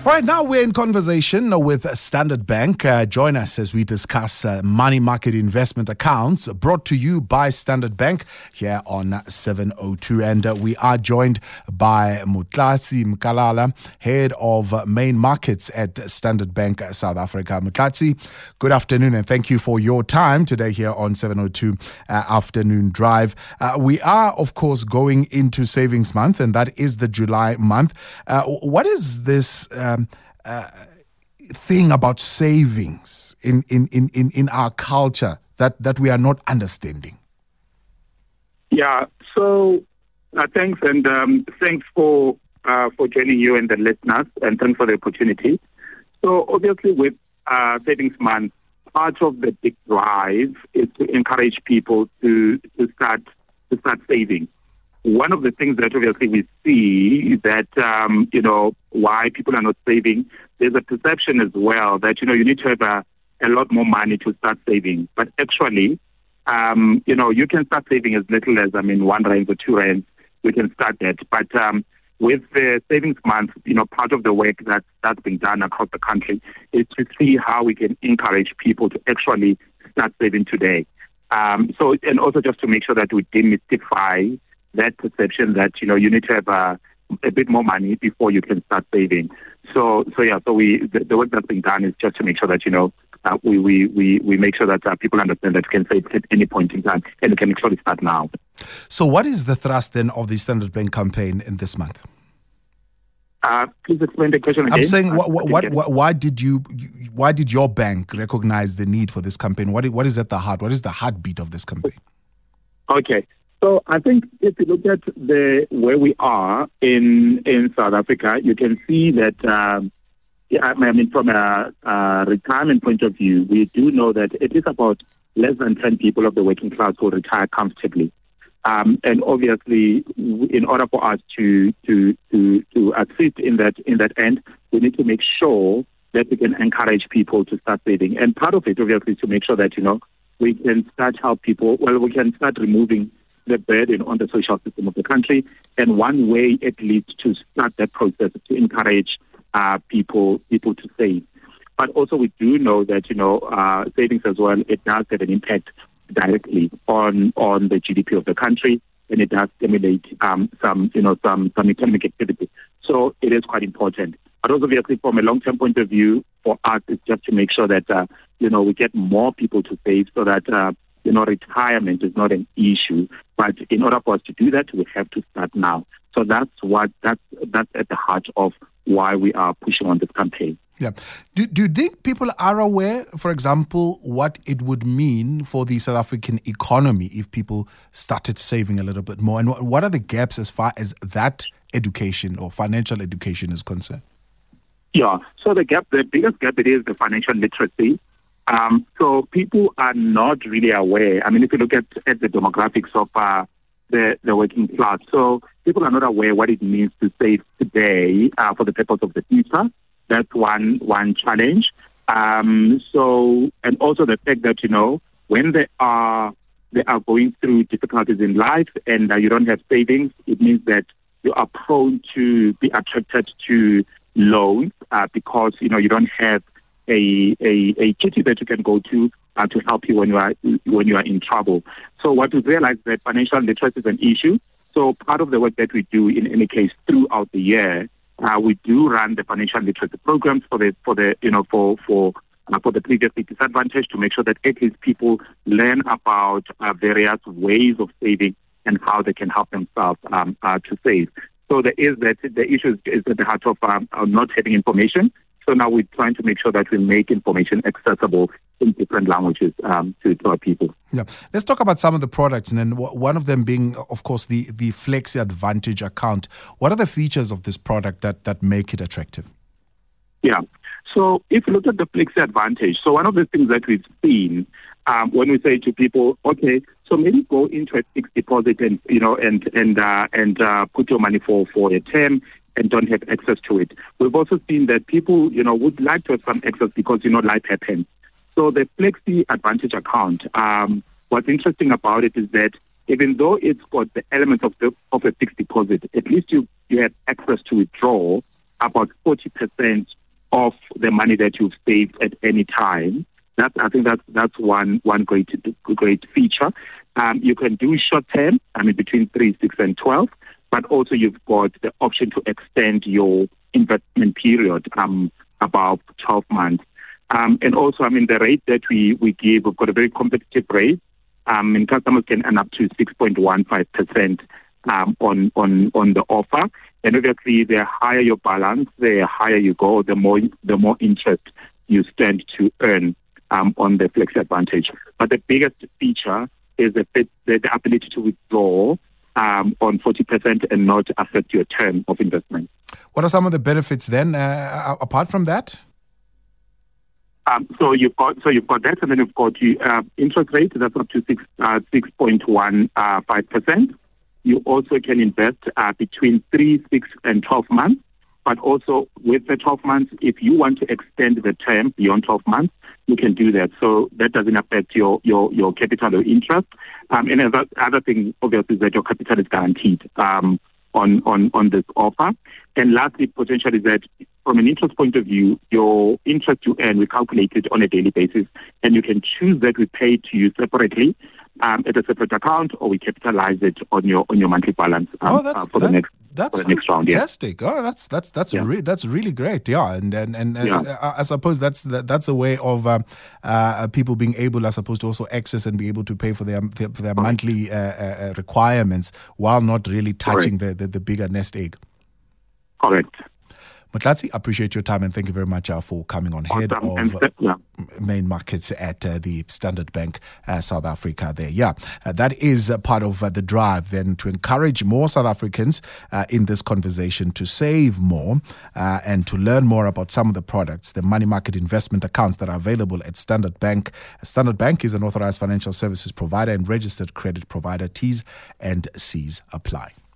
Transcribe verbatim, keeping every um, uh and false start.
All right, now we're in conversation with Standard Bank. Uh, join us as we discuss uh, money market investment accounts brought to you by Standard Bank here on seven oh two. And uh, we are joined by Mutlatsi Mkalala, Head of Main Markets at Standard Bank South Africa. Mutlatsi, good afternoon and thank you for your time today here on seven oh two uh, Afternoon Drive. Uh, we are, of course, going into Savings Month, and that is the July month. Uh, what is this um, uh, thing about savings in, in, in, in, in our culture that, that we are not understanding? Yeah, so uh, thanks, and um, thanks for uh, for joining you and the listeners, and thanks for the opportunity. So obviously with uh, Savings Month, part of the big drive is to encourage people to, to start to start saving. One of the things that obviously we see is that, um, you know, why people are not saving, there's a perception as well that, you know, you need to have a, a lot more money to start saving. But actually, um, you know, you can start saving as little as, I mean, one rand or two rands, we can start that. But um, with the Savings Month, you know, part of the work that, that's been done across the country is to see how we can encourage people to actually start saving today. Um, so, and also just to make sure that we demystify that perception that, you know, you need to have a, a bit more money before you can start saving. So, so yeah, so we, the, the work that's being done is just to make sure that, you know, uh, we, we, we, we make sure that uh, people understand that you can save at any point in time and you can actually start now. So what is the thrust then of the Standard Bank campaign in this month? Uh, please explain the question again. I'm saying, what, what, what, why did you, why did your bank recognize the need for this campaign? What, what is at the heart? What is the heartbeat of this campaign? Okay. So I think if you look at the where we are in in South Africa, you can see that, um, yeah, I mean, from a, a retirement point of view, we do know that it is about less than ten people of the working class who retire comfortably. Um, and obviously, in order for us to to to to assist in that in that end, we need to make sure that we can encourage people to start saving. And part of it, obviously, is to make sure that, you know, we can start help people. Well, we can start removing the burden on the social system of the country. And one way, at least, to start that process is to encourage uh, people people to save. But also, we do know that, you know, uh, savings as well, it does have an impact directly on on the G D P of the country, and it does stimulate um, some, you know, some some economic activity. So it is quite important. But also, obviously, from a long-term point of view, for us, it's just to make sure that uh, you know, we get more people to save, so that uh, you know, retirement is not an issue. But in order for us to do that, we have to start now. So that's what that's that's at the heart of why we are pushing on this campaign. Yeah. Do, do you think people are aware, for example, what it would mean for the South African economy if people started saving a little bit more? And what, what are the gaps as far as that education or financial education is concerned? Yeah. So the gap, the biggest gap, it is the financial literacy. Um, so people are not really aware. I mean, if you look at, at the demographics of uh, the, the working class, so people are not aware what it means to save today uh, for the purpose of the future. That's one one challenge. Um, so, and also the fact that, you know, when they are they are going through difficulties in life and uh, you don't have savings, it means that you are prone to be attracted to loans uh, because, you know, you don't have a a, a kitty that you can go to uh, to help you when you are when you are in trouble. So what we realize that financial literacy is an issue. So part of the work that we do in any case throughout the year, uh, we do run the financial literacy programs for the for the you know for for uh, for the previously disadvantaged, to make sure that at least people learn about uh, various ways of saving and how they can help themselves um, uh, to save. So there is that the issue is at the heart of um, not having information. So now we're trying to make sure that we make information accessible in different languages um, to, to our people. Yeah, let's talk about some of the products, and then one of them being, of course, the the Flexi Advantage account. What are the features of this product that that make it attractive? Yeah, so if you look at the Flexi Advantage, so one of the things that we've seen um, when we say to people, okay, so maybe go into a fixed deposit and you know and and uh, and uh, put your money for for a term and don't have access to it. We've also seen that people, you know, would like to have some access because, you know, life happens. So the Flexi Advantage account, um, what's interesting about it is that even though it's got the element of the, of a fixed deposit, at least you, you have access to withdraw about forty percent of the money that you've saved at any time. That's, I think that's that's one one great great feature. Um, you can do short term, I mean between three, six, and twelve, but also you've got the option to extend your investment period um, about twelve months. Um, and also, I mean the rate that we we give, we've got a very competitive rate, um, and customers can earn up to six point one five percent um, on on on the offer. And obviously, the higher your balance, the higher you go, the more the more interest you stand to earn um, on the Flexi Advantage. But the biggest feature is the, the, the ability to withdraw um, on forty percent and not affect your term of investment. What are some of the benefits then, uh, apart from that? Um, so you've got so you've got that, and then you've got the uh, interest rate that's up to six uh, six point one five percent. You also can invest uh, between three, six, and twelve months. But also with the twelve months, if you want to extend the term beyond twelve months, you can do that. So that doesn't affect your your, your capital or interest. Um, and the other thing, obviously, is that your capital is guaranteed um, on, on, on this offer. And lastly, potentially, is that from an interest point of view, your interest you earn, we calculate it on a daily basis, and you can choose that we pay to you separately um, at a separate account, or we capitalize it on your on your monthly balance um, oh, that's, uh, for that, the next. That's the next round, fantastic. Yeah. Oh, that's that's that's yeah. re- that's really great. Yeah, and and and, and yeah. I, I suppose that's that, that's a way of um, uh, people being able, I suppose, to also access and be able to pay for their for their Correct. monthly uh, uh, requirements while not really touching the, the the bigger nest egg. Correct. Motlatsi, appreciate your time and thank you very much uh, for coming on. Head awesome. of and, yeah. main markets at uh, the Standard Bank uh, South Africa there. Yeah, uh, that is uh, part of uh, the drive then to encourage more South Africans uh, in this conversation to save more uh, and to learn more about some of the products, the money market investment accounts that are available at Standard Bank. Standard Bank is an authorized financial services provider and registered credit provider. T's and C's apply.